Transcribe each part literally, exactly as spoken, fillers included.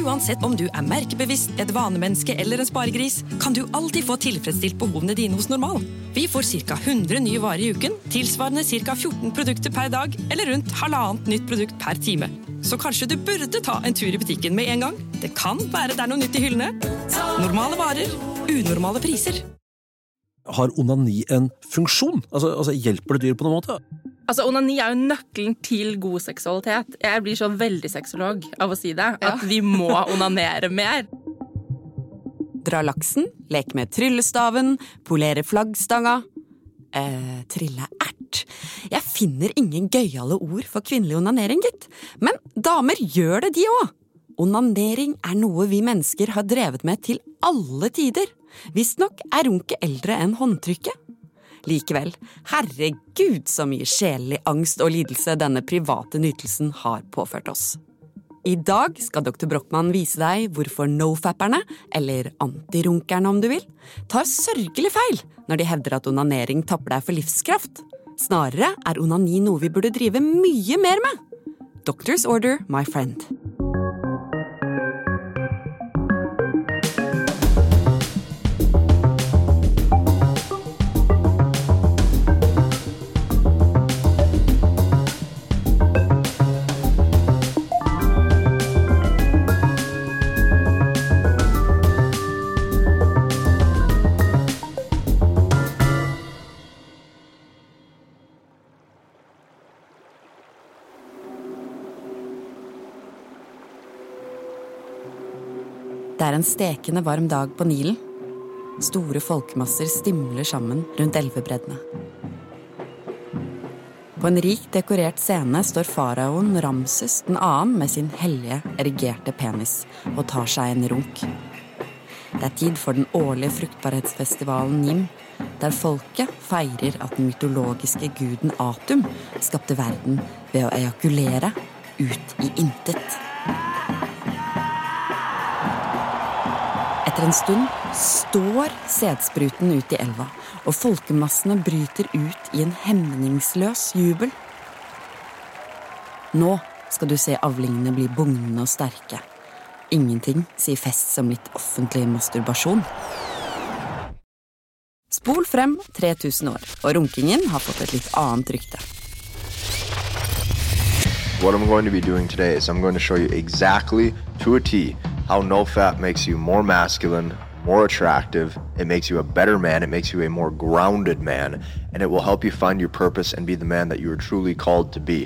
Uansett om du er merkebevisst, et vanemenneske eller en sparegris, kan du alltid få tilfredsstilt behovene dine hos Normal. Vi får ca. hundre nye varer i uken, tilsvarende ca. fjorten produkter per dag, eller rundt halvannet nytt produkt per time. Så kanskje du burde ta en tur i butikken med en gang. Det kan være det er noe nytt i hyllene. Normale varer, unormale priser. Har onani en funksjon? Altså, altså hjelper det dyr på noen måte? Altså, onani er jo nøkkelen til god seksualitet. Jeg blir så veldig sexolog av å si det, at vi må onanere mer. Dra laksen, lek med tryllestaven, polere flaggstanga, eh, trille ert. Jeg finner ingen gøyale ord for kvinnelig onanering, gitt. Men damer gjør det de også. Onanering er noe vi mennesker har drevet med til alle tider. Visstnok er runke eldre enn håndtrykket. Likevel, herregud så mye sjelelig angst og lidelse denne private nytelsen har påført oss. I dag skal doktor Brockmann vise deg hvorfor no-fapperne, eller antirunkerne om du vil, tar sørgelig feil når de hevder at onanering tapper deg for livskraft. Snarere er onani noe vi burde drive mye mer med. Doctor's order, my friend. Det er en stekende varm dag på Nilen. Store folkemasser stimler sammen rundt elvebreddene. På en rikt dekorert scene står faraoen Ramses den annen med sin hellige, erigerte penis og tar seg en runk. Det er tid for den årlige fruktbarhetsfestivalen Nim, der folket feirer at den mytologiske guden Atum skapte verden ved å ejakulere ut i intet. Etter en stund står sædspruten ut i elva, og folkemassene bryter ut i en hemningsløs jubel. Nå skal du se avlingene bli bugnende og sterke. Ingenting sier fest som litt offentlig masturbasjon. Spol frem tre tusen år, og runkingen har fått et litt annet rykte. What I'm going to be doing today is I'm going to show you exactly to a T how no-fap makes you more masculine, more attractive, it makes you a better man, it makes you a more grounded man, and it will help you find your purpose and be the man that you are truly called to be.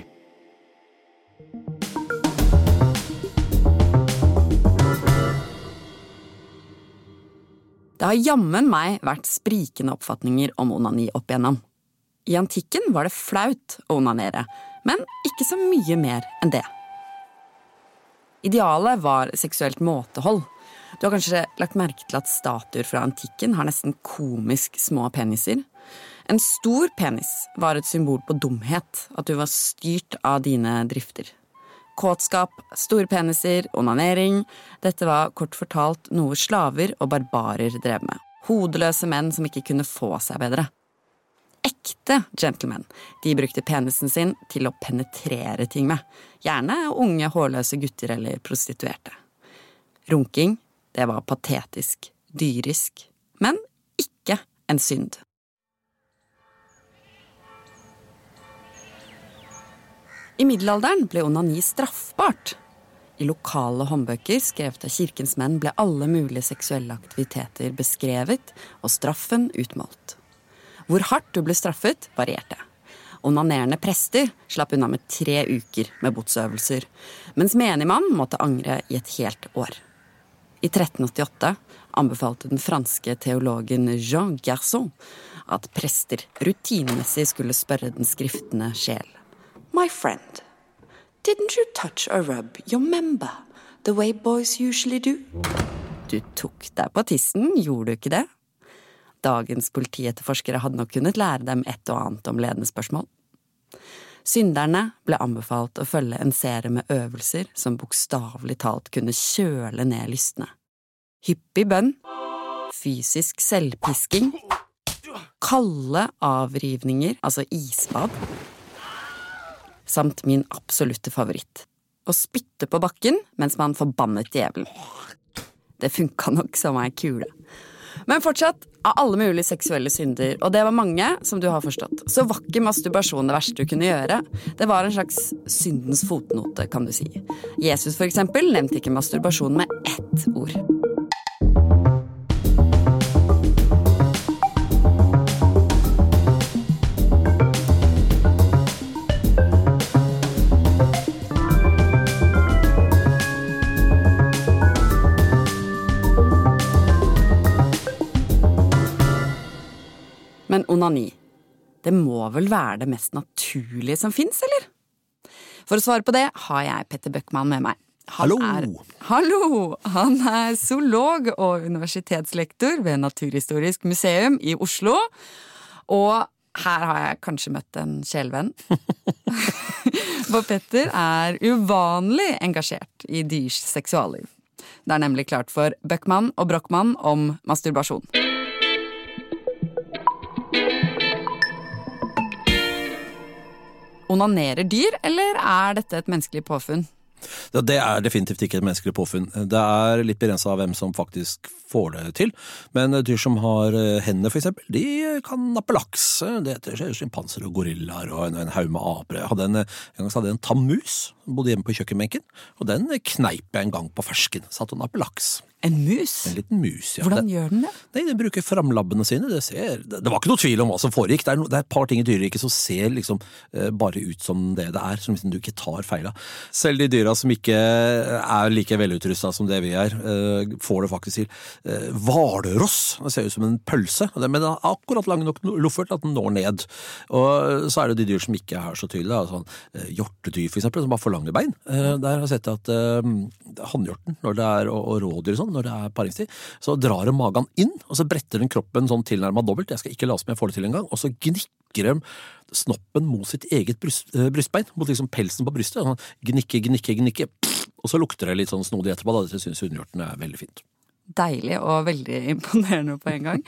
Det har jammen meg vært sprikende oppfatninger om onani opp igjennom. I antikken var det flaut å onanere, men ikke så mye mer enn det. Idealet var seksuelt måtehold. Du har kanskje lagt merke til at statuer fra antikken har nesten komisk små peniser. En stor penis var et symbol på dumhet, at du var styrt av dine drifter. Kåtskap, store peniser, onanering, dette var kort fortalt noe slaver og barbarer drev med. Hodeløse menn som ikke kunne få seg bedre. Ekte gentlemen, de brukte penisen sin til å penetrere ting med, gjerne unge hårløse gutter eller prostituerte. Runking, det var patetisk, dyrisk, men ikke en synd. I middelalderen ble onani straffbart. I lokale håndbøker skrevet av kirkens menn ble alle mulige seksuelle aktiviteter beskrevet og straffen utmålt. Hvor hardt du ble straffet varierte. Onanerende prester slapp unna med tre uker med botsøvelser, mens menigmann måtte angre i et helt år. I tretten åttiåtte anbefalte den franske teologen Jean Garçon at prester rutinemessig skulle spørre den skriftende sjel. My friend, didn't you touch or rub your member the way boys usually do? Du tok deg på tissen, gjorde du ikke det? Dagens politietterforskere hadde nok kunnet lære dem et og annet om ledende spørsmål. Synderne ble anbefalt å følge en serie med øvelser som bokstavelig talt kunne kjøle ned lystne. Hyppig bønn, fysisk selvpisking, kalde avrivninger, altså isbad, samt min absolutte favoritt, og spytte på bakken mens man forbannet djevelen. Det funket nok som ei kule. Men fortsatt, av alle mulige seksuelle synder, og det var mange, som du har forstått, så var ikke masturbasjon det verste du kunne gjøre. Det var en slags syndens fotnote, kan du si. Jesus for eksempel nevnte ikke masturbasjon med ett ord. Men onani, det må vel være det mest naturlige som finnes, eller? For å svare på det har jeg Petter Bøckmann med meg. Han Hallo! Er, hallo! Han er zoolog og universitetslektor ved Naturhistorisk museum i Oslo. Og her har jeg kanskje møtt en kjælevenn. For Petter er uvanlig engasjert i dyrs seksualliv. Det er nemlig klart for Bøckmann og Brockmann om masturbasjon. Onanerer dyr, eller er dette et menneskelig påfunn? Ja, det er definitivt ikke et menneskelig påfunn. Det er litt begrenset av hvem som faktisk får det til. Men dyr som har hender for eksempel, de kan nappe laks. Det heter sjimpanser og gorillaer og en, en haug med apere. Jeg hadde en, en gang hadde jeg en tammus, bodde hjemme på kjøkkenbenken, og den kneip jeg en gang på fersken, satt og nappe laks. En mus? En liten mus, ja. Hvordan det, gjør den det? Nei, den bruker framlabbene sine. Det, ser, det, det var ikke noe tvil om hva som foregikk. Det er, no, det er et par ting i dyreriket som ser liksom uh, bare ut som det det er, som liksom du ikke tar feil av. Selv de dyra som ikke er like velutrustet som det vi er, uh, får det faktisk til. Uh, Hvalross, det ser ut som en pølse, men den er akkurat lang nok luffert at den når ned. Og så er det de dyr som ikke er så tydelige, sånn uh, hjortedyr for eksempel, som har for lange bein. Uh, der har jeg sett at uh, hannhjorten, når det er, og, og rådyr sånn, når det er paringstid, så drar de magen inn, og så bretter den kroppen sånn tilnærmet dobbelt, jeg skal ikke la som jeg får det til en gang, og så gnikker de snoppen mot sitt eget bryst, brystbein, mot liksom pelsen på brystet, og sånn, gnikke, gnikke, gnikke, og så lukter det litt sånn snodig etterpå, da det synes hundhjorten er veldig fint. Deilig og veldig imponerende på en gang.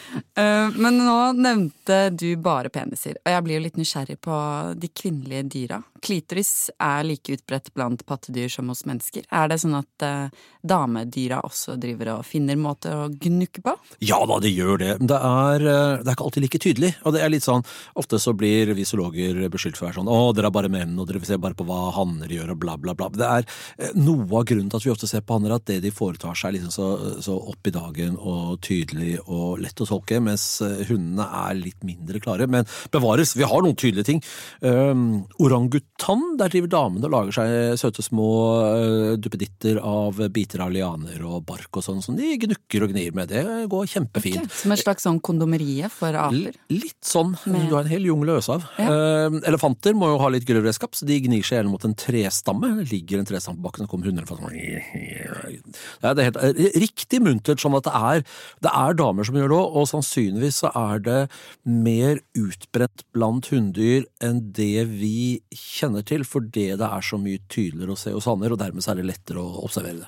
uh, men nå nevnte du bare peniser, og jeg blir jo litt nysgjerrig på de kvinnelige dyra. Klitoris er like utbredt blant pattedyr som hos mennesker. Er det sånn at uh, damedyra også driver og finner måter å gnukke på? Ja da, det gjør det. Det er, det er ikke alltid like tydelig, og det er litt sånn, ofte så blir vi zoologer beskyldt for å være sånn, å, dere er bare menn, og dere ser bare på hva hanner gjør, og bla bla bla. Det er uh, noe av grunnen til at vi ofte ser på hanner, at det de foretar seg liksom så så opp i dagen og tydelig og lett å tolke, mens hundene er litt mindre klare, men bevares, vi har noen tydelige ting. Um, orangutan, der driver damene og lager seg søte små uh, duppeditter av biter av lianer og bark og sånn, som de gnukker og gnir med. Det går kjempefint. Okay. Som et slags sånn kondomerie for aper? L- litt sånn, med... du har en hel jungel å øse av. Ja. Uh, elefanter må jo ha litt grøvredskap, så de gnir seg gjerne mot en trestamme. Det ligger en trestamme på bakken, så kommer hundene fra sånn. Ja, det er helt uh, riktig muntert, sånn at det er, det er damer som gjør det, og sannsynligvis så er det mer utbredt blant hunddyr enn det vi kjenner til, fordi det er så mye tydeligere å se hos hanner, og dermed så er det lettere å observere det.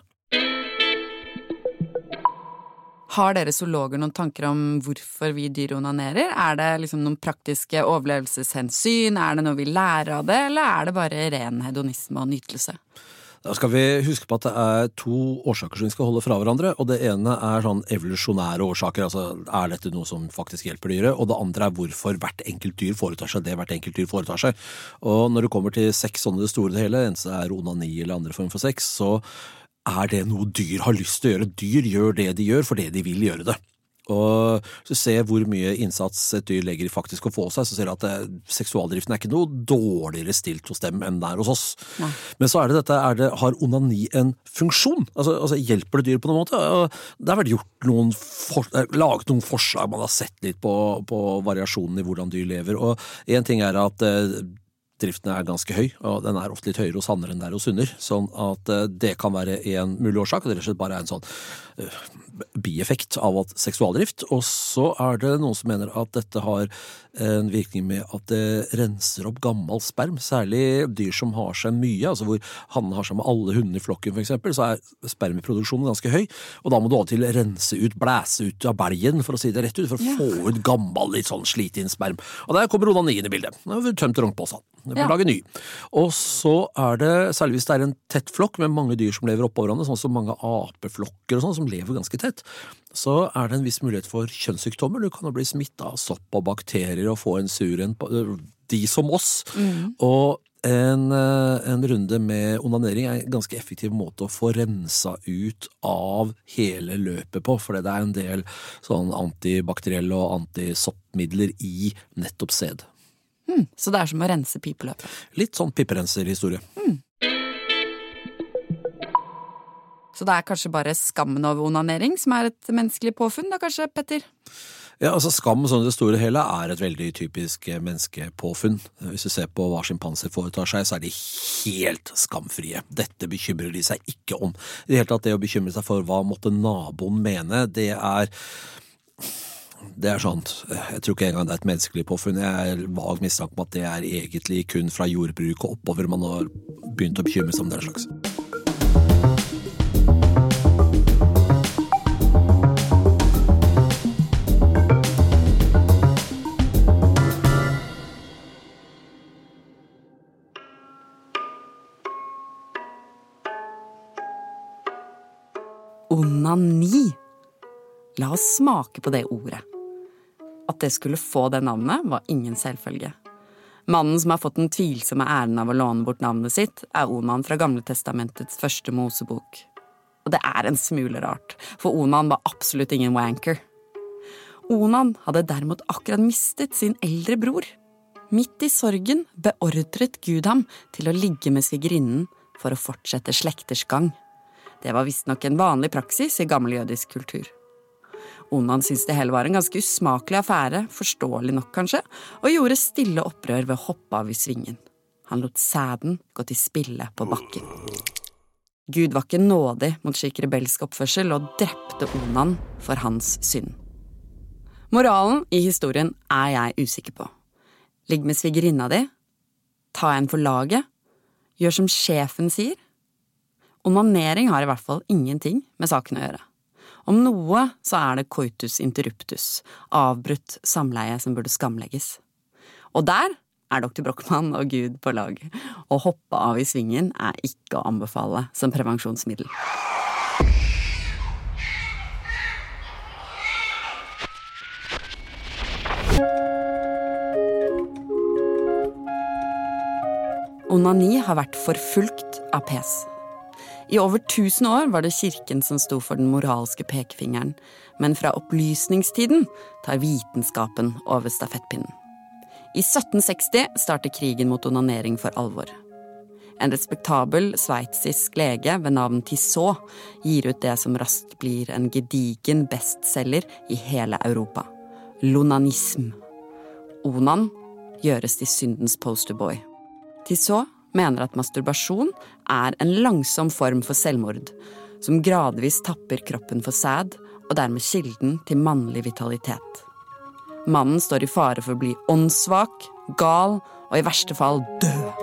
Har dere zoologer noen tanker om hvorfor vi dyr onanerer? Er det liksom noen praktiske overlevelseshensyn? Er det noe vi lærer av det, eller er det bare ren hedonisme og nytelse? Da skal vi huske på at det er to årsaker som vi skal holde fra hverandre, og det ene er sånn evolusjonære årsaker, altså er dette noe som faktisk hjelper dyret, og det andre er hvorfor hvert enkelt dyr foretar seg det hvert enkelt dyr foretar seg. Og når det kommer til sex sånn det store det hele, enten det er onani eller andre form for sex, så er det noe dyr har lyst til å gjøre. Dyr gjør det de gjør fordi de vil gjøre det. Og så ser hvor mye innsats et dyr legger i faktisk å få seg, så ser du at det, seksualdriften er ikke noe dårligere stilt hos dem enn der hos oss. Nei. Men så er det dette, er det, har onani en funksjon? Altså, altså hjelper det dyr på noen måte? Det har vært gjort noen, for, laget noen forslag, man har sett litt på, på variasjonen i hvordan dyr lever, og en ting er at driften er ganske høy, og den er ofte litt høyere hos hanner enn der hos hunder, sånn at det kan være en mulig årsak, og det er rett og slett bare en sånn uh, bieffekt av at seksualdrift, og så er det noen som mener at dette har en virkning med at det renser opp gammel sperm, særlig dyr som har seg mye, altså hvor hannen har seg med alle hundene i flokken for eksempel, så er spermiproduksjonen ganske høy, og da må du av og til rense ut, blæse ut av belgen, for å si det rett ut, for å ja. få ut gammel, litt sånn sliten sperm. Og der kommer onanien i bildet. Nå har vi tømt rongpåsen. Det bør Ja. lage ny. Og så er det, særlig hvis det er en tett flokk med mange dyr som lever oppå hverandre, sånn som mange apeflokker og sånn, som lever ganske tett, så er det en viss mulighet for kjønnssykdommer. Du kan jo bli smittet av sopp og bakterier og få en sur en, de som oss. Mm. Og En, en runde med onanering er en ganske effektiv måte å få rensa ut av hele løpet på, for det er en del sånn antibakterielle og antisoppmidler i nettopp sæd. Hmm, så det er som å rense pipeløpet. Litt sånn pipperenser-historie. Hmm. Så det er kanskje bare skammen over onanering som er et menneskelig påfunn, da kanskje, Petter? Ja, altså skam sånn i det store hele er et veldig typisk menneskepåfunn. Hvis du ser på hva sjimpanser foretar seg, så er de helt skamfrie. Dette bekymrer de seg ikke om. I det hele tatt, det å bekymre seg for hva måtte naboen mene, det er... Det er sånt. Jeg tror ikke engang det er et menneskelig påfunn. Jeg er vag mistanke om at det er egentlig kun fra jordbruk og oppover man har begynt å bekymre seg om den slags. Onani. La oss smake på det ordet. At det skulle få det navnet var ingen selvfølge. Mannen som har fått den tvilsomme æren av å låne bort navnet sitt, er Onan fra Gamle Testamentets første Mosebok. Og det er en smule rart, for Onan var absolutt ingen wanker. Onan hadde derimot akkurat mistet sin eldre bror. Midt i sorgen beordret Gud ham til å ligge med svigerinnen for å fortsette slekters gang. Det var visstnok en vanlig praksis i gammel jødisk kultur. Onan syntes det hele var en ganske usmakelig affære, forståelig nok kanskje, og gjorde stille opprør ved å hoppe av i svingen. Han lot sæden gå til spille på bakken. Gud var ikke nådig mot slik rebelsk oppførsel og drepte Onan for hans synd. Moralen i historien er jeg usikker på. Ligg med svigerinna di, ta en for laget, gjør som sjefen sier. Onanering har i hvert fall ingenting med saken å gjøre. Om noe så er det coitus interruptus, avbrutt samleie som burde skamlegges. Og der er doktor Brochmann og Gud på lag. Å hoppe av i svingen er ikke å anbefale som prevensjonsmiddel. Onani har vært forfulgt av pes. I over tusen år var det kirken som sto for den moralske pekefingeren, men fra opplysningstiden tar vitenskapen over stafettpinnen. I sytten seksti starter krigen mot onanering for alvor. En respektabel sveitsisk lege ved navn Tissot gir ut det som raskt blir en gedigen bestselger i hele Europa. L'onanisme. Onan gjøres til syndens posterboy. Tissot mener at masturbasjon er en langsom form for selvmord, som gradvis tapper kroppen for sæd, og dermed kilden til mannlig vitalitet. Mannen står i fare for å bli åndssvak, gal, og i verste fall død.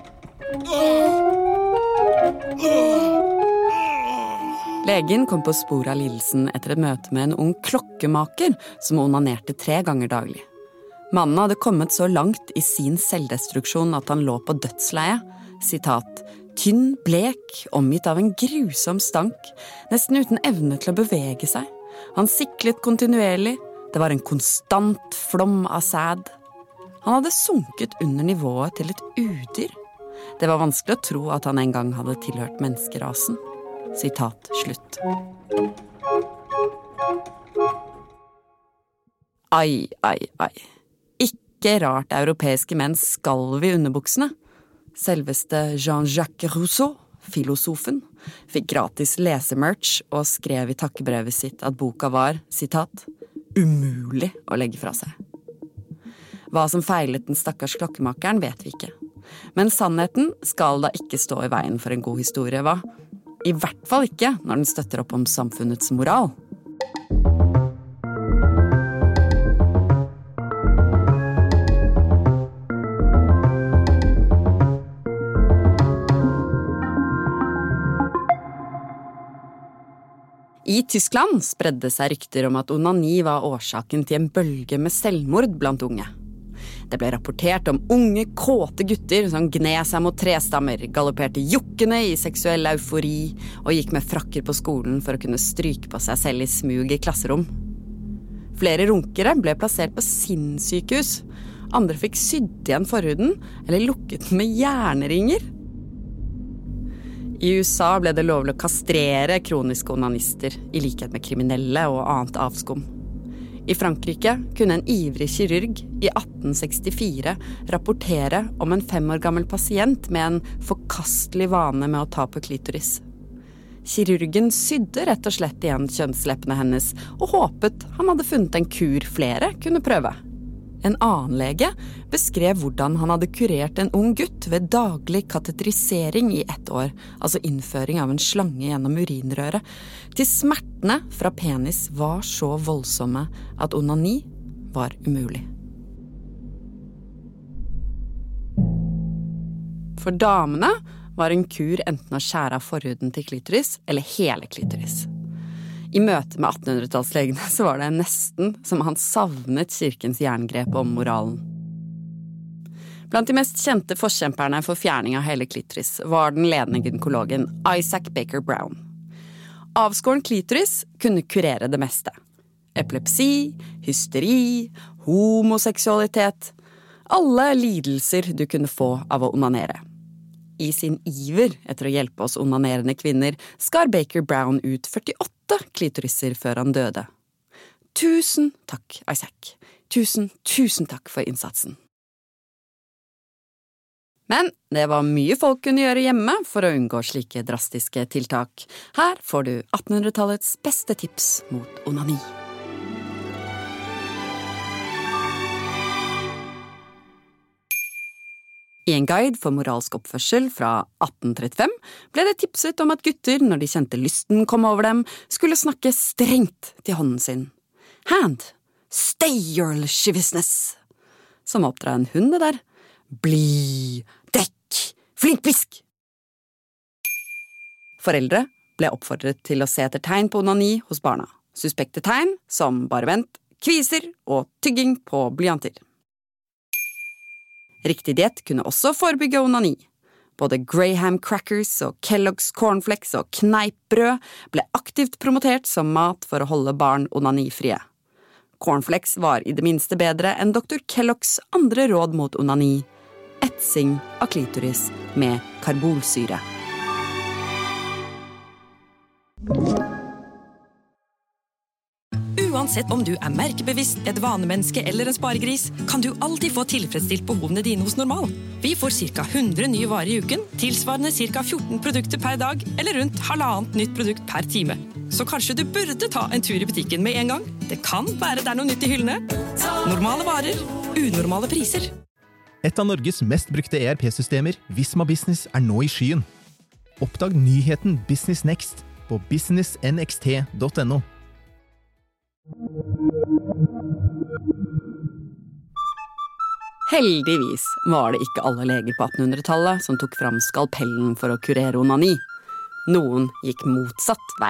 Legen kom på sporet av lidelsen etter et møte med en ung klokkemaker som onanerte tre ganger daglig. Mannen hadde kommet så langt i sin selvdestruksjon at han lå på dødsleie, sitat, tynn, blek, omgitt av en grusom stank, nesten uten evne til å bevege seg. Han siklet kontinuerlig, det var en konstant flom av sæd. Han hadde sunket under nivået til et udyr. Det var vanskelig å tro at han en gang hadde tilhørt menneskerasen. Sitat slutt. Ai, ai, ai. Ikke rart europeiske menn skalv i underbuksene. Selveste Jean-Jacques Rousseau, filosofen, fikk gratis lesemerch og skrev i takkebrevet sitt at boka var, sitat, umulig å legge fra seg. Hva som feilet den stakkars klokkemakeren vet vi ikke. Men sannheten skal da ikke stå i veien for en god historie, hva? I hvert fall ikke når den støtter opp om samfunnets moral. I Tyskland spredde seg rykter om at onani var årsaken til en bølge med selvmord blant unge. Det ble rapportert om unge, kåte gutter som gned seg mot trestammer, galopperte jukkene i seksuell eufori og gikk med frakker på skolen for å kunne stryke på seg selv i smug i klasserom. Flere runkere ble plassert på sinnssykehus. Andre fikk sydd igjen forhuden eller lukket med jernringer. I U S A ble det lovlig å kastrere kroniske onanister, i likhet med kriminelle og annet avskum. I Frankrike kunne en ivrig kirurg i atten sekstifire rapportere om en fem år gammel pasient med en forkastelig vane med å ta på klitoris. Kirurgen sydde rett og slett igjen kjønnsleppene hennes og håpet han hadde funnet en kur flere kunne prøve. En annen lege beskrev hvordan han hadde kurert en ung gutt ved daglig kateterisering i ett år, altså innføring av en slange gjennom urinrøret, til smertene fra penis var så voldsomme at onani var umulig. For damene var en kur enten å skjære av forhuden til klitoris eller hele klitoris. I møte med attenhundretallslegene så var det nesten som han savnet kirkens jerngrep om moralen. Blant de mest kjente forkjemperne for fjerning av hele klitoris var den ledende gynekologen Isaac Baker Brown. Avskåren klitoris kunne kurere det meste. Epilepsi, hysteri, homoseksualitet, alle lidelser du kunne få av å onanere. I sin iver etter å hjelpe oss onanerende kvinner skar Baker Brown ut førtiåtte klitoriser før han døde. Tusen takk, Isaac. Tusen, tusen takk for innsatsen. Men det var mye folk kunne gjøre hjemme for å unngå slike drastiske tiltak. Her får du attenhundretallets beste tips mot onani. I en guide for moralsk oppførsel fra atten trettifem ble det tipset om at gutter, når de kjente lysten komme over dem, skulle snakke strengt til hånden sin. Hand, stay your lasciviousness. Som oppdra en hund det der. Bli, dekk, flinkpisk. Foreldre ble oppfordret til å se etter tegn på onani hos barna. Suspekte tegn som bare vent, kviser og tygging på blyanter. Riktig diett kunne også forebygge onani. Både Graham crackers og Kellogg's cornflakes og kneippbrød ble aktivt promotert som mat for å holde barn onanifrie. Cornflakes var i det minste bedre enn doktor Kellogg's andre råd mot onani. Etsing av klitoris med karbolsyre. Uansett om du er merkebevisst, et vanemenneske eller en sparegris, kan du alltid få tilfredsstilt behovene dine hos Normal. Vi får ca. hundre nye varer i uken, tilsvarende ca. fjorten produkter per dag, eller rundt halvannet nytt produkt per time. Så kanskje du burde ta en tur i butikken med en gang. Det kan være det er noe nytt i hyllene. Normale varer, unormale priser. Et av Norges mest brukte E R P-systemer, Visma Business, er nå i skyen. Oppdag nyheten Business Next på business n x t punktum n o. Heldigvis var det ikke alle leger på attenhundretallet som tok fram skalpellen for å kurere onani. Noen gikk motsatt vei.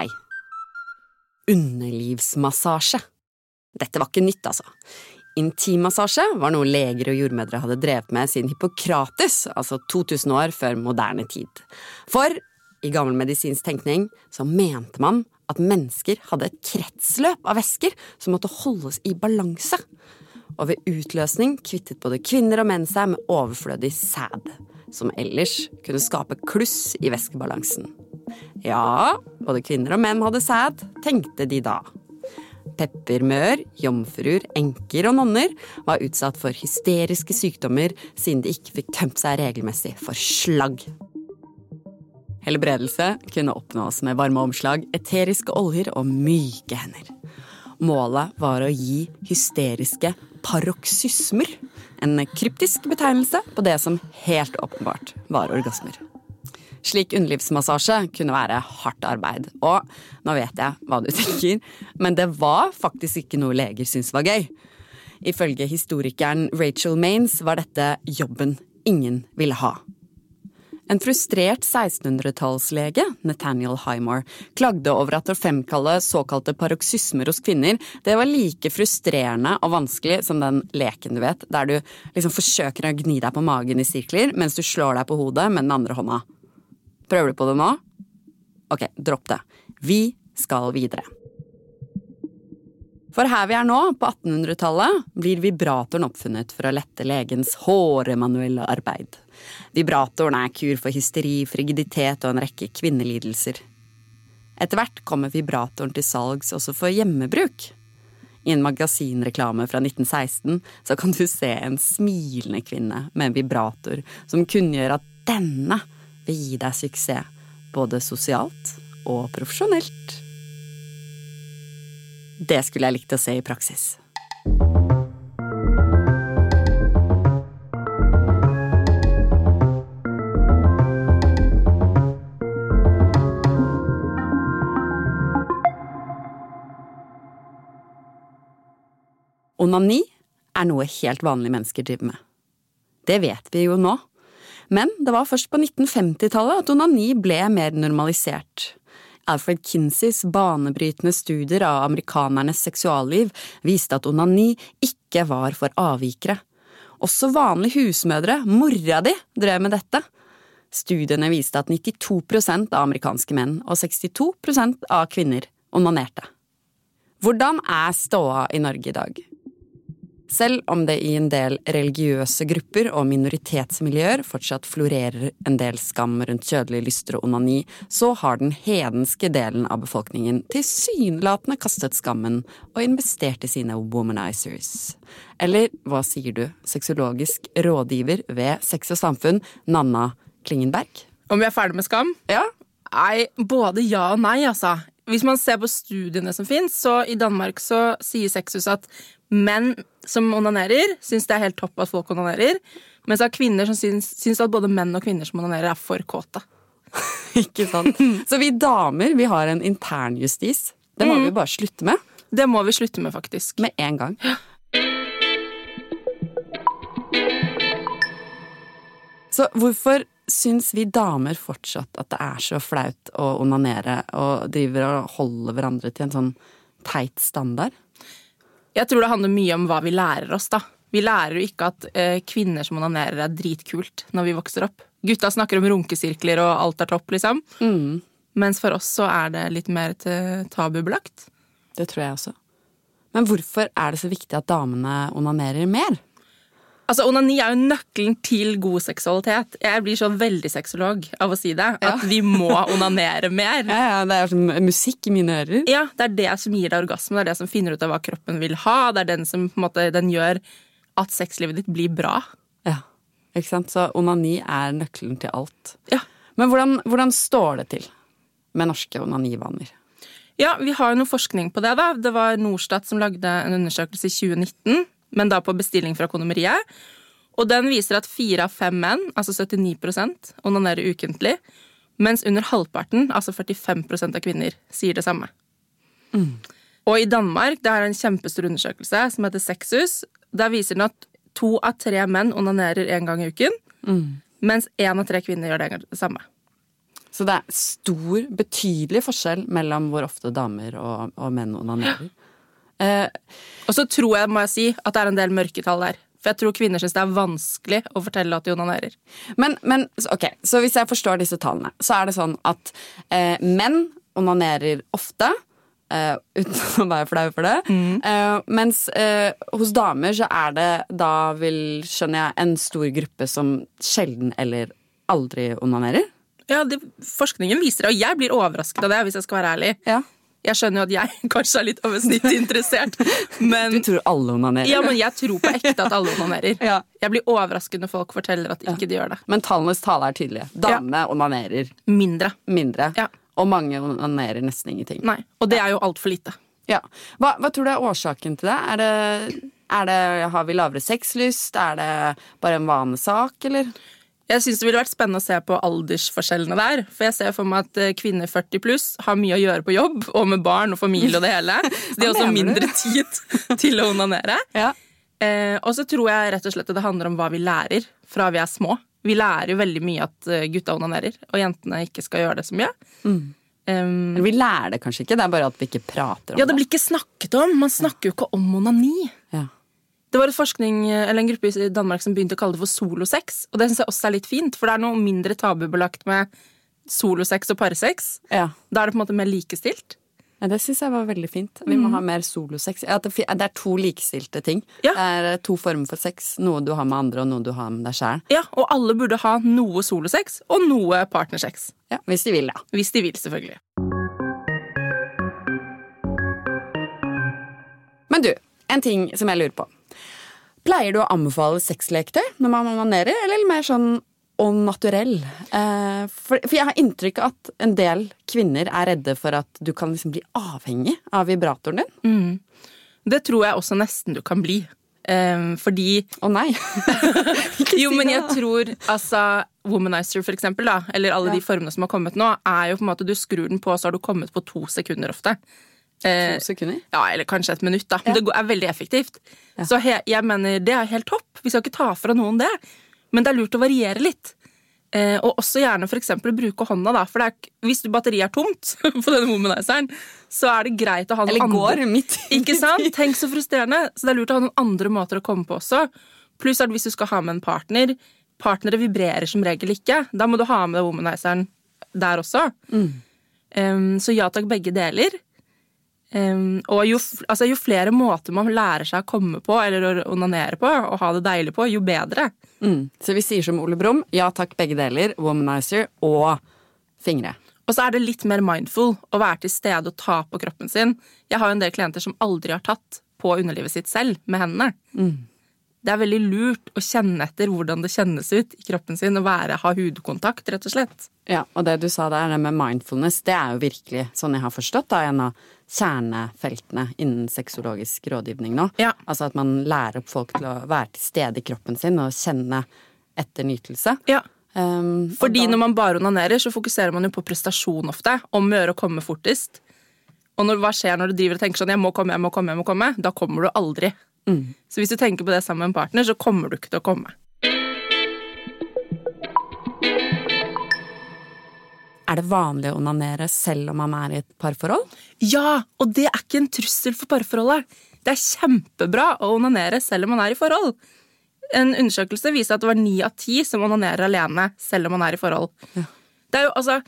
Underlivsmassasje. Dette var ikke nytt, altså. Intimmassasje var noe leger og jordmødre hadde drevet med siden Hippokrates, altså to tusen år før moderne tid. For i gammel medisinsk tenkning så mente man at mennesker hadde et kretsløp av væsker som måtte holdes i balanse. Og ved utløsning kvittet både kvinner og menn seg med overflødig sæd, som ellers kunne skape kluss i væskebalansen. Ja, både kvinner og menn hadde sæd, tenkte de da. Peppermør, jomfruer, enker og nonner var utsatt for hysteriske sykdommer siden de ikke fikk tømt seg regelmessig for slagg. Helbredelse kunne oppnås med varme omslag, eteriske oljer og myke hender. Målet var å gi hysteriske paroksysmer, en kryptisk betegnelse på det som helt åpenbart var orgasmer. Slik underlivsmassasje kunne være hardt arbeid, og nå vet jeg hva du tenker, men det var faktisk ikke noe leger syntes var gøy. Ifølge historikeren Rachel Maines var dette jobben ingen ville ha. En frustrert sekstenhundretallslege, Nathaniel Highmore, klagde over at å fremkalle såkalte paroxysmer hos kvinner, det var like frustrerende og vanskelig som den leken du vet, der du liksom forsøker å gni deg på magen i sirkler, mens du slår deg på hodet med den andre hånda. Prøver du på det nå? Ok, dropp det. Vi skal videre. For her vi er nå, på attenhundretallet, blir vibratoren oppfunnet for å lette legens hårde manuelle arbeid. Vibratoren er kur for hysteri, frigiditet og en rekke kvinnelidelser. Etter hvert kommer vibratoren til salgs også for hjemmebruk. I en magasinreklame fra nitten seksten så kan du se en smilende kvinne med en vibrator som kunngjør at denne vil gi deg suksess, både sosialt og profesjonelt. Det skulle jeg likt å se i praksis. Onani er noe helt vanlige mennesker driver med. Det vet vi jo nå. Men det var først på nitten femtitallet at onani ble mer normalisert. Alfred Kinseys banebrytende studier av amerikanernes seksualliv viste at onani ikke var for avvikere. Også vanlige husmødre, mora di, drev med dette. Studiene viste at nittito prosent av amerikanske menn og sekstito prosent av kvinner onanerte. Hvordan er ståa i Norge i dag? Selv om det i en del religiøse grupper og minoritetsmiljøer fortsatt florerer en del skam rundt kjødelige lyster og onani, så har den hedenske delen av befolkningen tilsynelatende kastet skammen og investert i sine womanizers. Eller, hva sier du, sexologisk rådgiver ved Sex og Samfunn, Nanna Klingenberg? Om vi er ferdig med skam? Ja. Nei, både ja og nei, altså. Hvis man ser på studiene som finnes, så i Danmark så sier Sexus at menn som onanerer synes det er helt topp at folk onanerer, mens det er kvinner som synes, synes at både menn og kvinner som onanerer er for kåte. Ikke sant? Så vi damer, vi har en internjustis. Det må mm. vi bare slutte med. Det må vi slutte med, faktisk. Med en gang. Så hvorfor syns vi damer fortsatt at det er så flaut å onanere og driver og holder hverandre til en sånn teit standard? Jeg tror det handler mye om hva vi lærer oss, da. Vi lærer jo ikke at eh, kvinner som onanerer er dritkult når vi vokser opp. Gutta snakker om runkesirkler og alt er topp, liksom. Mm. Mens for oss så er det litt mer tabubelagt. Det tror jeg også. Men hvorfor er det så viktig at damene onanerer mer? Altså, onani er jo nøkkelen til god seksualitet. Jeg blir så veldig sexolog av å si det, at ja. Vi må onanere mer. Ja, ja, det er som musikk i mine ører. Ja, det er det som gir deg orgasme, det er det som finner ut av hva kroppen vil ha, det er den som på en måte, den gjør at sexlivet ditt blir bra. Ja, ikke sant? Så onani er nøkkelen til alt. Ja. Men hvordan, hvordan står det til med norske onanivaner? Ja, vi har jo noe forskning på det da. Det var Norstat som lagde en undersøkelse i tjue nitten, men da på bestilling fra Kondomeriet. Og den viser at fire av fem menn, altså syttini prosent, onanerer ukentlig, mens under halvparten, altså førtifem prosent av kvinner, sier det samme. Mm. Og i Danmark, det er en kjempestor undersøkelse som heter Sexus, der viser den at to av tre menn onanerer en gang i uken, mm. mens en av tre kvinner gjør det, det samme. Så det er stor, betydelig forskjell mellom hvor ofte damer og, og menn onanerer. Eh, og så tror jeg, må jeg si, at det er en del mørketall der. For jeg tror kvinner synes det er vanskelig å fortelle at de onanerer. Men, men ok, så hvis jeg forstår disse tallene, så er det sånn at eh, menn onanerer ofte, eh, uten å være flau for det, mm. eh, mens eh, hos damer så er det da, vil, skjønner jeg, en stor gruppe som sjelden eller aldri onanerer. Ja, det, forskningen viser det, og jeg blir overrasket av det, hvis jeg skal være ærlig. Ja. Jeg skjønner jo at jeg kanskje er litt over snitt interessert, men... Du tror alle onanerer? Ja, men jeg tror på ekte at alle onanerer. Ja. Jeg blir overrasket når folk forteller at ikke ja. de gjør det. Men tallenes tale er tydelige. Damene ja. onanerer. Mindre. Mindre. Ja. Og mange onanerer nesten ingenting. Nei, og det er jo alt for lite. Ja. Hva, hva tror du er årsaken til det? Er det, er det har vi lavere sexlyst? Er det bare en vanesak, eller... Jeg synes det ville vært spennende å se på aldersforskjellene der, for jeg ser for meg at kvinner førti pluss har mye å gjøre på jobb, og med barn og familie og det hele. Så de har også mindre tid til å onanere. Ja. Eh, og så tror jeg rett og slett at det handler om hva vi lærer fra vi er små. Vi lærer jo veldig mye at gutta onanerer, og jentene ikke skal gjøre det så mye. Mm. Um, vi lærer det kanskje ikke, det er bare at vi ikke prater om det. Ja, det blir ikke snakket om. Man snakker jo ikke om onani. Ja. Det var et forskning, eller en gruppe i Danmark som begynte å kalle det for solosex, og det synes jeg også er litt fint, for det er noe mindre tabubelagt med solosex og parsex. Ja. Da er det på en måte mer likestilt. Ja, det synes jeg var veldig fint. Vi må mm. ha mer solosex. Ja, det er to likestilte ting. Ja. Det er to former for sex. Noe du har med andre, og noe du har med deg selv. Ja, og alle burde ha noe solosex og noe partnersex. Ja, hvis de vil, ja. Hvis de vil, selvfølgelig. Men du, en ting som jeg lurer på. Pleier du å anbefale sexleketøy når man onanerer, eller mer sånn og naturell. Eh, for, for jeg har inntrykk av at en del kvinner er redde for at du kan liksom bli avhengig av vibratoren din. Mm. Det tror jeg også nesten du kan bli. Eh, fordi... Å nei! Jo, men jeg tror, altså, Womanizer for eksempel da, eller alle ja. de formene som har kommet nå, er jo på en måte, du skrur den på, så har du kommet på to sekunder ofte. Eh, to sekunder? Ja, eller kanskje et minutt da. Ja. Det er veldig effektivt. Ja. Så he, jeg mener, det er helt topp. Vi skal ikke ta fra noen det. Men det er lurt å variere litt. Eh, og også gjerne for eksempel bruke hånda da. For det er, hvis du batteriet er tomt på denne womanizeren, så er det greit å ha noen Eller andre. Eller går midt. Ikke sant? Tenk så frustrerende. Så det er lurt å ha noen andre måter å komme på også. Pluss at hvis du skal ha med en partner, partnere vibrerer som regel ikke. Da må du ha med womanizeren der også. Mm. Um, så ja takk, begge deler. Um, og jo, altså, jo flere måter man lærer seg å komme på eller å onanere på og ha det deilig på, jo bedre. Mm. Så vi sier som Ole Brumm, ja takk begge deler, womanizer og fingre. Og så er det litt mer mindful å være til stede og ta på kroppen sin. Jeg har jo en del klienter som aldri har tatt på underlivet sitt selv med hendene. Mm. Det er veldig lurt å kjenne etter hvordan det kjennes ut i kroppen sin og være, ha hudkontakt, rett og slett. Ja, og det du sa der, det med mindfulness, det er jo virkelig, sånn jeg har forstått, da, en av kjernefeltene innen sexologisk rådgivning nå. Ja. Altså at man lærer opp folk til å være til stede i kroppen sin og kjenne etter nytelse. Ja. Um, Fordi da... når man bare onanerer, så fokuserer man jo på prestasjon ofte, om å gjøre å komme fortest. Og når, hva skjer når du driver og tenker sånn, jeg må komme, jeg må komme, jeg må komme, da kommer du aldri. Mm. Så hvis du tenker på det sammen med en partner, så kommer du ikke til å komme. Er det vanlig å onanere selv om man er i et parforhold? Ja, og det er ikke en trussel for parforholdet. Det er kjempebra å onanere selv om man er i forhold. En undersøkelse viser at det var ni av ti som onanerer alene selv om man er i forhold. Ja. Det er jo altså,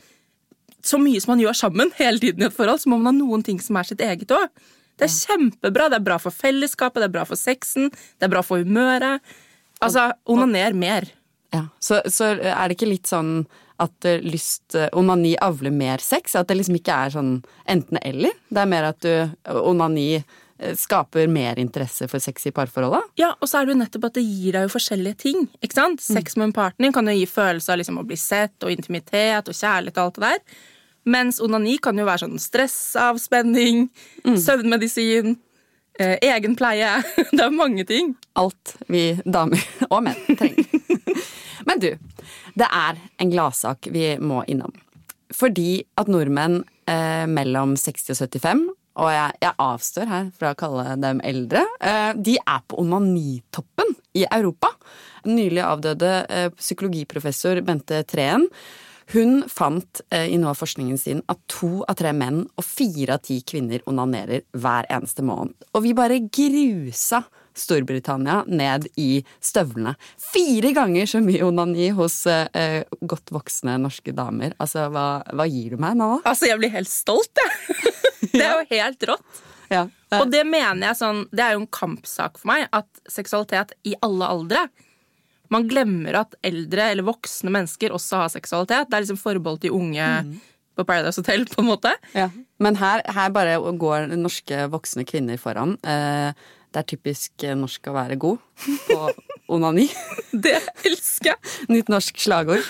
så mye som man gjør sammen hele tiden i et forhold, så må man ha noen ting som er sitt eget også. Det er kjempebra, det er bra for fellesskapet, det er bra for sexen, det er bra for humøret. Altså, onaner mer. Ja, så, så er det ikke litt sånn at lyst, onani avler mer sex? At det liksom ikke er sånn enten eller? Det er mer at du, onani skaper mer interesse for sex i parforholdet? Ja, og så er det jo nettopp at det gir deg jo forskjellige ting, ikke sant? Sex med en partner kan jo gi følelse av liksom å bli sett, og intimitet, og kjærlighet og alt det der. Mens onani kan jo være sånn stressavspenning, mm. søvnmedisin, eh, egen pleie. Det er mange ting. Alt vi damer og menn trenger. Men du, det er en gladsak vi må innom. Fordi at nordmenn eh, mellom seksti og syttifem, og jeg, jeg avstår her fra å kalle dem eldre, eh, de er på onanitoppen i Europa. Nylig avdøde eh, psykologiprofessor Bente Treen, hun fant eh, i noe av forskningen sin at to av tre menn og fire av ti kvinner onanerer hver eneste måned. Og vi bare grusa Storbritannia ned i støvlene. Fire ganger så mye onani hos eh, godt voksne norske damer. Altså, hva, hva gir du meg nå? Altså, jeg blir helt stolt, jeg. Det er jo helt rått. Ja. Og det mener jeg sånn, det er jo en kampsak for meg, at seksualitet i alle aldre. Man glemmer at eldre eller voksne mennesker også har seksualitet. Det er liksom forbeholdt de unge mm. på Paradise Hotel, på en måte. Ja. Men her, her bare går norske voksne kvinner foran. Eh, det er typisk norsk å være god på onani. Det elsker jeg. Nytt norsk slagord.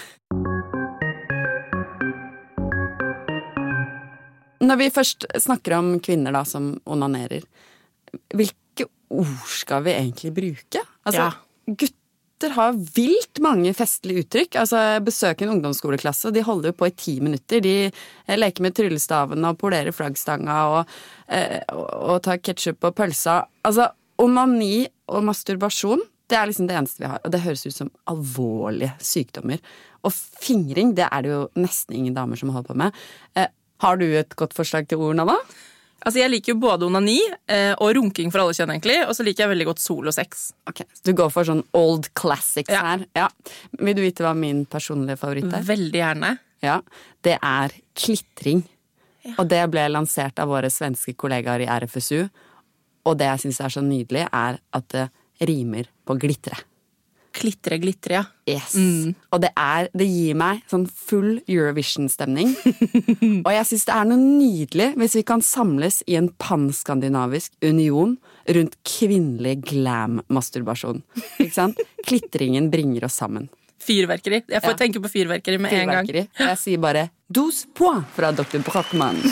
Når vi først snakker om kvinner da, som onanerer, hvilke ord skal vi egentlig bruke? Altså, ja. gutter har vilt mange festlige uttrykk. Altså, besøk en ungdomsskoleklasse, de holder jo på i ti minutter. De leker med tryllestaven og polerer flaggstanga og, eh, og, og tar ketchup på pølsa. Altså, onani og masturbasjon, Det er liksom det eneste vi har, og det høres ut som alvorlige sykdommer. Og fingring, det er det jo nesten ingen damer som holder på med. Eh, har du et godt forslag til ordene da? Altså, jeg liker jo både onani eh, og runking for alle kjønn, egentlig, og så liker jeg veldig godt solosex. Ok, så du går for sånn old classics Ja. her. Ja. Vil du vite hva min personlige favoritt er? Veldig gjerne. Ja, det er klitring. Og det ble lansert av våre svenske kollegaer i R F S U. Og det jeg synes er så nydelig er at det rimer på glitre. Klitre, glitre, ja. Yes. Mm. Og det, er, det gir meg sånn full Eurovision-stemning. Og jeg synes det er noe nydelig hvis vi kan samles i en panskandinavisk union rundt kvinnelig glam-masturbasjon. Ikke sant? Klitringen bringer oss sammen. Fyrverkeri. Jeg får ja. tenke på fyrverkeri med fyrverkeri. en gang. Jeg sier bare douze points fra doktor Brockmann.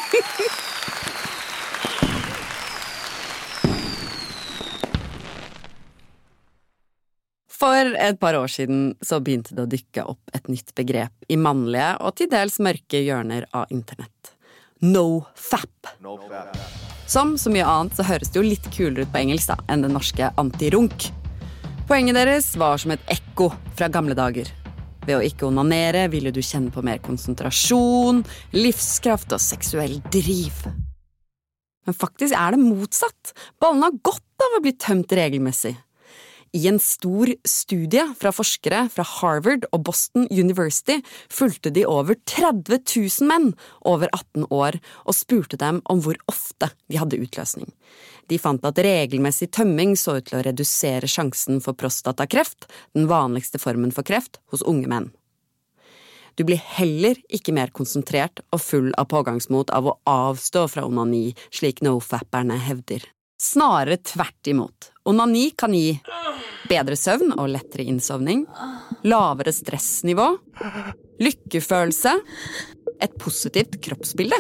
For et par år siden så begynte det å dykke opp et nytt begrep i mannlige og til dels mørke hjørner av internett. NoFap. No fap. Som så mye annet så høres det jo litt kulere ut på engelsk da, enn det norske anti-runk. Poenget deres var som et ekko fra gamle dager. Ved å ikke onanere ville du kjenne på mer konsentrasjon, livskraft og seksuell driv. Men faktisk er det motsatt. Ballen har godt av å bli tømt regelmessig. I en stor studie fra forskere fra Harvard og Boston University fulgte de over tretti tusen menn over atten år og spurte dem om hvor ofte de hadde utløsning. De fant at regelmessig tømming så ut til å redusere sjansen for prostatakreft, den vanligste formen for kreft hos unge menn. Du blir heller ikke mer konsentrert og full av pågangsmot av å avstå fra onani, slik nofapperne hevder. Snarere tvert imot. Onani kan gi bedre søvn og lettere innsovning, lavere stressnivå, lykkefølelse, et positivt kroppsbilde.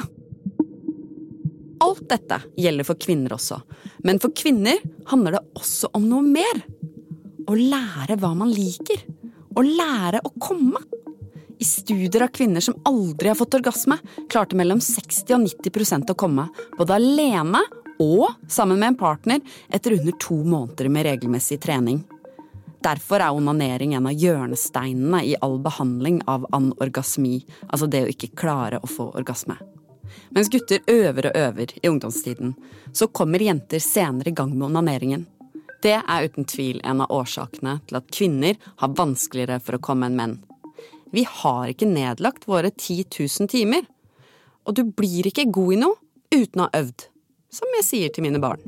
Alt dette gjelder for kvinner også, men for kvinner handler det også om noe mer. Å lære hva man liker, å lære å komme. I studier av kvinner som aldri har fått orgasme, klarte mellom seksti og nitti prosent å komme, både alene og sammen med en partner etter under to måneder med regelmessig trening. Derfor er onanering en av hjørnesteinene i all behandling av anorgasmi, altså det å ikke klare å få orgasme. Mens gutter øver og øver i ungdomstiden, så kommer jenter senere i gang med onaneringen. Det er uten tvil en av årsakene til at kvinner har vanskeligere for å komme enn menn. Vi har ikke nedlagt våre ti tusen timer, og du blir ikke god i noe uten å ha øvd. Som jeg sier til mine barn.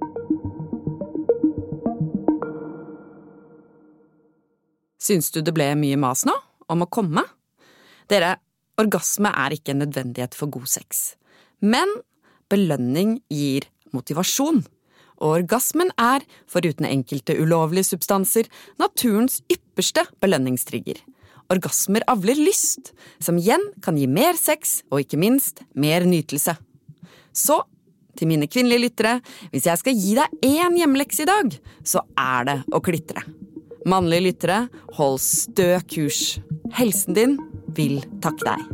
Syns du det ble mye mas nå om å komme? Dere, orgasme er ikke en nødvendighet for god sex. Men belønning gir motivasjon. Og orgasmen er, foruten enkelte ulovlige substanser, naturens ypperste belønningstrigger. Orgasmer avler lyst, som igjen kan gi mer sex og ikke minst mer nytelse. Så til mine kvinnelige lyttere, hvis jeg skal gi deg en hjemmelekse i dag, så er det å klitre. Mannlige lyttere, hold stø kurs. Helsen din vil takke deg.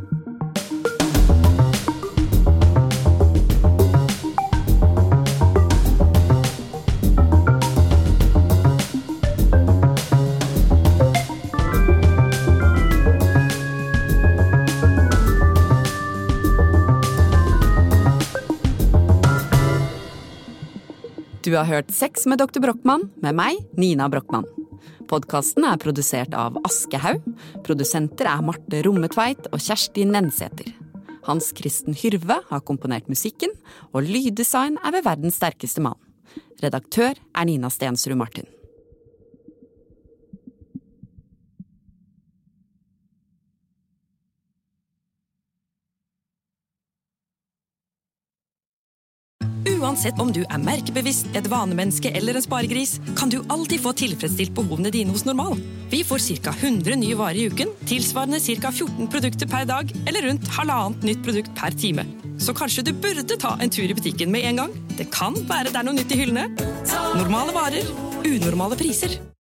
Du har hørt Sex med doktor Brockmann, med meg, Nina Brockmann. Podcasten er produsert av Askehaug. Produsenter er Marte Rommetveit og Kjersti Nensæter. Hans Kristen Hyrve har komponert musikken, og lyddesign er ved verdens sterkeste mann. Redaktør er Nina Stensrud Martin. Uansett om du er merkebevisst, et vanemenneske eller en sparegris, kan du alltid få tilfredsstilt behovene dine hos Normal. Vi får ca. hundre nye varer i uken, tilsvarende ca. fjorten produkter per dag, eller rundt halvannet nytt produkt per time. Så kanskje du burde ta en tur i butikken med en gang. Det kan være det er noe nytt i hyllene. Normale varer, unormale priser.